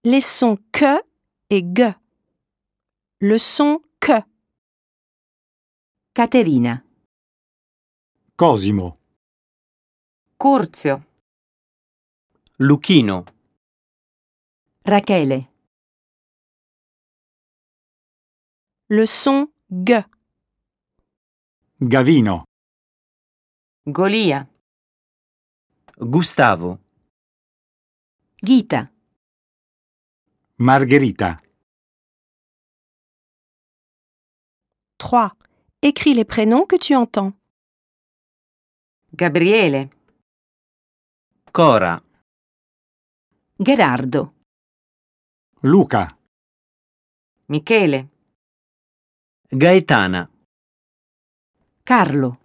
les sons que et g. Le son que. Caterina, Cosimo, Curzio, Luchino, Rachele, Le son g. Gavino, Golia, Gustavo, Ghita, Margherita. 3. Écris les prénoms que tu entends. Gabriele, Cora, Gerardo, Luca, Michele, Gaetana, Carlo,